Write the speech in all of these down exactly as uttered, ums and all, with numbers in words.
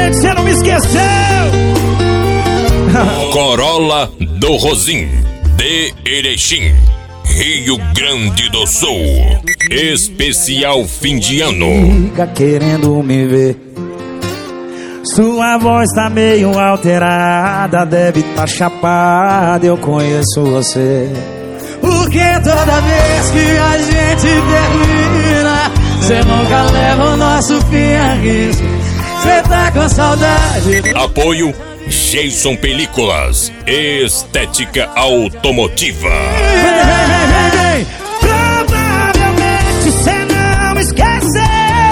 mente, você não me esqueceu. Corolla do Rosim, de Erechim, Rio Grande do Sul. Especial fim de ano. Fica querendo me ver. Sua voz tá meio alterada, deve tá chapada, eu conheço você. Porque toda vez que a gente termina, cê nunca leva o nosso fim a risco. Cê tá com saudade. Apoio Jason Películas, estética automotiva. Vem, vem, vem, vem, vem. Provavelmente cê não me esquece.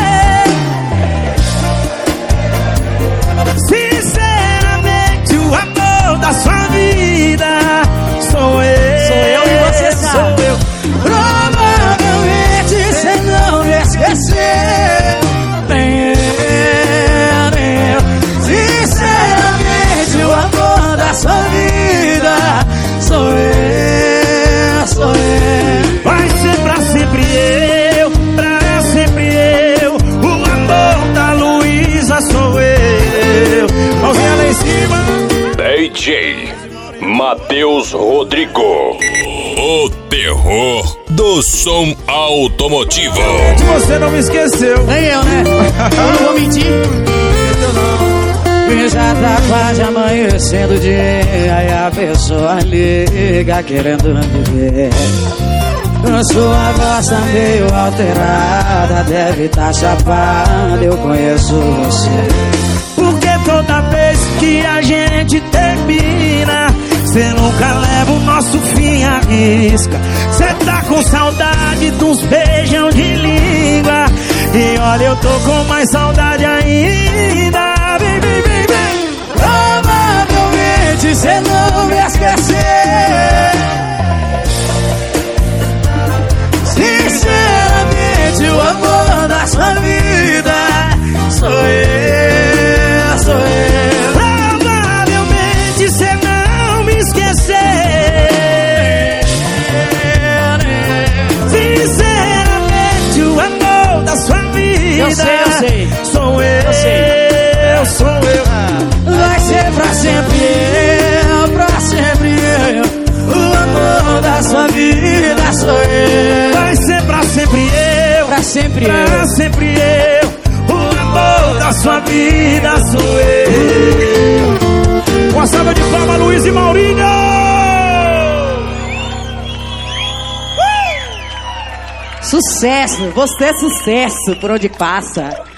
Sinceramente, o amor da sua vida sou eu. Sou eu e você sabe. Sou eu. Provavelmente cê não me esqueceu. Nem eu, nem eu. Sinceramente, o amor da sua vida sou eu, sou eu. Vai ser pra sempre eu, pra sempre eu. O amor da Luísa sou eu. Mãozinha lá em cima. D J Matheus Rodrigo, o terror do som automotivo. Você não me esqueceu. Nem eu, né? Eu não vou mentir. Eu não. E já tá quase amanhecendo o dia, aí a pessoa liga querendo me ver. Sua voz tá meio alterada, deve tá chapada, eu conheço você. Porque toda vez que a gente termina, cê nunca leva o nosso fim à risca. Cê tá com saudade dos beijão de língua. E olha, eu tô com mais saudade ainda. Vem, vem, vem, vem. Provavelmente cê não me esqueceu. Sinceramente, o amor da sua vida sou eu, sou eu. Provavelmente cê não me esqueceu. Sinceramente, o amor da sua vida Eu sei, eu sei. sou eu, Eu sei. eu sou eu. Vai ser pra sempre eu, pra sempre eu. O amor da sua vida sou eu. Vai ser pra sempre eu, Pra sempre pra eu. sempre eu. O amor da sua vida sou eu. Uma salva de palmas, Luiz e Maurinho. Sucesso, você é sucesso por onde passa.